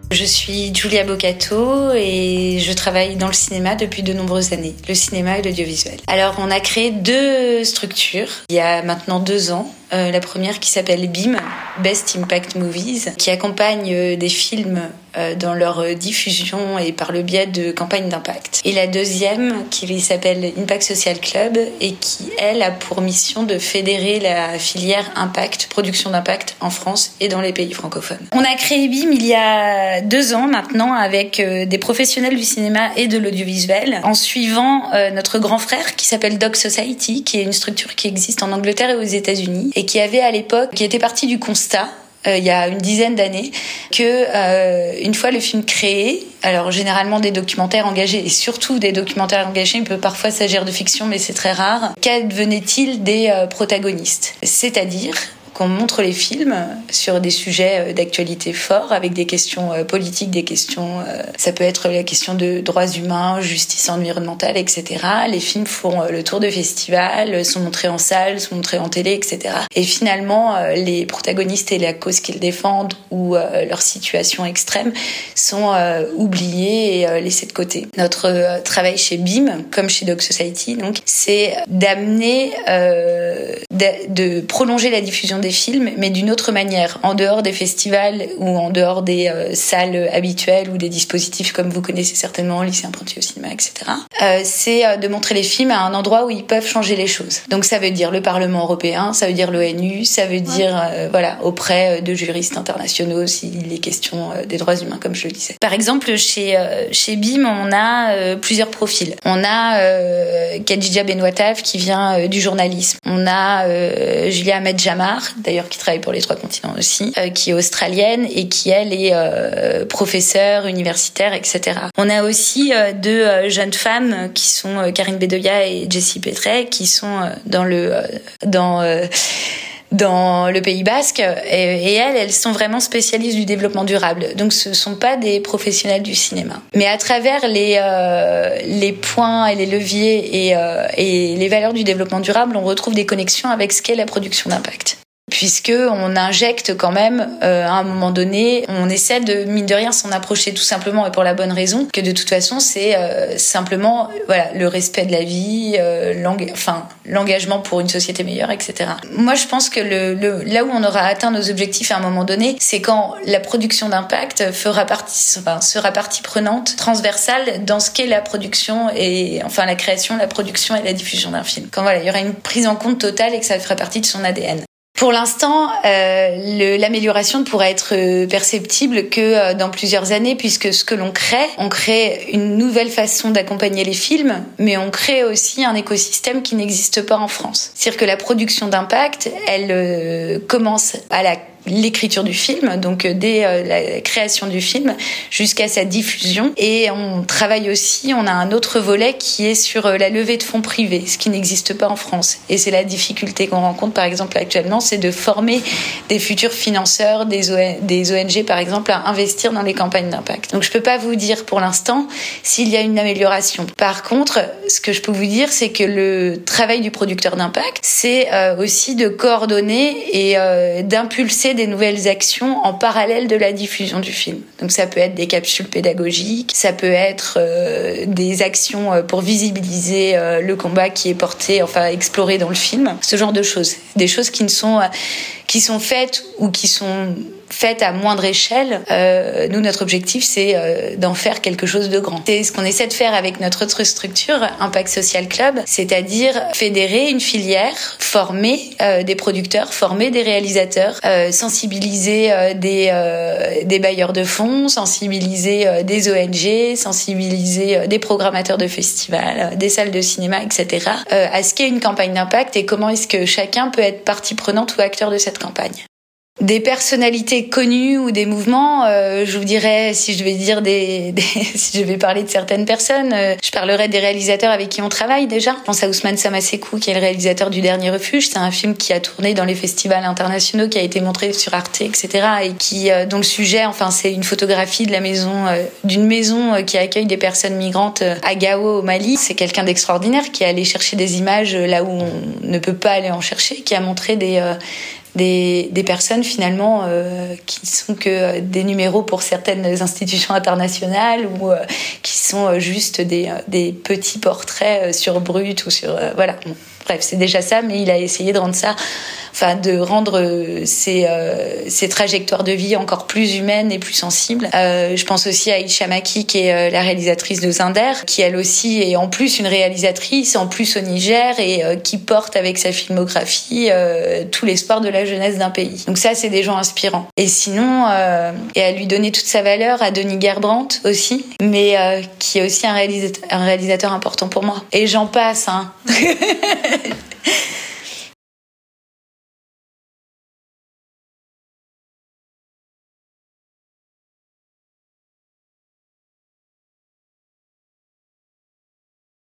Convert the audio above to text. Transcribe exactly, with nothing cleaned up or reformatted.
Je suis Giulia Boccato et je travaille dans le cinéma depuis de nombreuses années, le cinéma et l'audiovisuel. Alors, on a créé deux structures il y a maintenant deux ans. Euh, la première qui s'appelle B I M, Best Impact Movies, qui accompagne euh, des films euh, dans leur euh, diffusion et par le biais de campagnes d'impact. Et la deuxième qui s'appelle Impact Social Club et qui, elle, a pour mission de fédérer la filière impact, production d'impact en France et dans les pays francophones. On a créé B I M il y a deux ans maintenant avec euh, des professionnels du cinéma et de l'audiovisuel en suivant euh, notre grand frère qui s'appelle Doc Society, qui est une structure qui existe en Angleterre et aux États-Unis et qui avait à l'époque, qui était partie du constat euh, il y a une dizaine d'années que euh, une fois le film créé, alors généralement des documentaires engagés et surtout des documentaires engagés, il peut parfois s'agir de fiction mais c'est très rare, qu'advenait-il des euh, protagonistes, c'est-à-dire qu'on montre les films sur des sujets d'actualité forts, avec des questions politiques, des questions... Ça peut être la question de droits humains, justice environnementale, et cetera. Les films font le tour de festivals, sont montrés en salle, sont montrés en télé, et cetera. Et finalement, les protagonistes et la cause qu'ils défendent ou leur situation extrême sont oubliés et laissés de côté. Notre travail chez B I M, comme chez Doc Society, donc, c'est d'amener, euh, de, de prolonger la diffusion des films, mais d'une autre manière, en dehors des festivals ou en dehors des euh, salles habituelles ou des dispositifs comme vous connaissez certainement, lycée apprenti au cinéma, et cetera. Euh, c'est euh, de montrer les films à un endroit où ils peuvent changer les choses. Donc ça veut dire le Parlement européen, ça veut dire l'ONU, ça veut dire euh, voilà, auprès de juristes internationaux s'il est question euh, des droits humains, comme je le disais. Par exemple, chez euh, chez B I M, on a euh, plusieurs profils. On a euh, Khadija Benouataf qui vient euh, du journalisme. On a euh, Julia Ahmed Jamar, d'ailleurs qui travaille pour les trois continents aussi, euh, qui est australienne et qui, elle, est euh, professeure, universitaire, et cetera. On a aussi euh, deux euh, jeunes femmes qui sont euh, Karine Bedoya et Jessie Petret, qui sont euh, dans le... Euh, dans... Euh, dans le Pays Basque, et, et elles, elles sont vraiment spécialistes du développement durable. Donc, ce sont pas des professionnels du cinéma. Mais à travers les euh, les points et les leviers et, euh, et les valeurs du développement durable, on retrouve des connexions avec ce qu'est la production d'impact. Puisque on injecte quand même, euh, à un moment donné, on essaie de, mine de rien, s'en approcher tout simplement et pour la bonne raison, que de toute façon, c'est euh, simplement voilà, le respect de la vie, euh, l'eng- enfin, l'engagement pour une société meilleure, et cetera. Moi, je pense que le, le, là où on aura atteint nos objectifs à un moment donné, c'est quand la production d'impact fera partie, enfin, sera partie prenante, transversale dans ce qu'est la production et, enfin, la création, la production et la diffusion d'un film. Quand voilà, il y aura une prise en compte totale et que ça fera partie de son A D N. Pour l'instant, euh, le, l'amélioration ne pourra être perceptible que euh, dans plusieurs années, puisque ce que l'on crée, on crée une nouvelle façon d'accompagner les films, mais on crée aussi un écosystème qui n'existe pas en France. C'est-à-dire que la production d'impact, elle euh, commence à la l'écriture du film, donc dès euh, la création du film jusqu'à sa diffusion. Et on travaille aussi, on a un autre volet qui est sur la levée de fonds privés, ce qui n'existe pas en France. Et c'est la difficulté qu'on rencontre, par exemple, actuellement, c'est de former des futurs financeurs, des, O N, des O N G, par exemple, à investir dans les campagnes d'impact. Donc je peux pas vous dire pour l'instant s'il y a une amélioration. Par contre, ce que je peux vous dire, c'est que le travail du producteur d'impact, c'est euh, aussi de coordonner et euh, d'impulser des nouvelles actions en parallèle de la diffusion du film. Donc ça peut être des capsules pédagogiques, ça peut être euh, des actions pour visibiliser euh, le combat qui est porté, enfin exploré dans le film, ce genre de choses. Des choses qui ne sont, euh, qui sont faites ou qui sont faites à moindre échelle. Euh, nous, notre objectif, c'est euh, d'en faire quelque chose de grand. C'est ce qu'on essaie de faire avec notre autre structure, Impact Social Club, c'est-à-dire fédérer une filière, former euh, des producteurs, former des réalisateurs, euh, sensibiliser euh, des, euh, des bailleurs de fonds, sensibiliser euh, des O N G, sensibiliser euh, des programmateurs de festivals, euh, des salles de cinéma, et cetera, euh, à ce qu'est une campagne d'impact et comment est-ce que chacun peut être partie prenante ou acteur de cette campagne. Des personnalités connues ou des mouvements, euh, je vous dirais, si je vais dire des, des si je vais parler de certaines personnes, euh, je parlerai des réalisateurs avec qui on travaille déjà. Je pense à Ousmane Samasekou, qui est le réalisateur du Dernier Refuge. C'est un film qui a tourné dans les festivals internationaux, qui a été montré sur Arte, et cetera. Et qui, euh, dont le sujet, enfin, c'est une photographie de la maison, euh, d'une maison euh, qui accueille des personnes migrantes euh, à Gao, au Mali. C'est quelqu'un d'extraordinaire qui est allé chercher des images là où on ne peut pas aller en chercher, qui a montré des euh, des, des personnes finalement euh, qui sont que des numéros pour certaines institutions internationales ou euh, qui sont juste des, des petits portraits sur Brut ou sur... Euh, voilà. Bon, bref, c'est déjà ça, mais il a essayé de rendre ça... Enfin, de rendre ces, euh, ces trajectoires de vie encore plus humaines et plus sensibles. Euh, je pense aussi à Aïcha Maki, qui est euh, la réalisatrice de Zinder, qui elle aussi est en plus une réalisatrice, en plus au Niger, et euh, qui porte avec sa filmographie euh, tout l'espoir de la jeunesse d'un pays. Donc ça, c'est des gens inspirants. Et sinon, euh, et à lui donner toute sa valeur, à Denis Gerbrandt aussi, mais euh, qui est aussi un réalisateur, un réalisateur important pour moi. Et j'en passe, hein.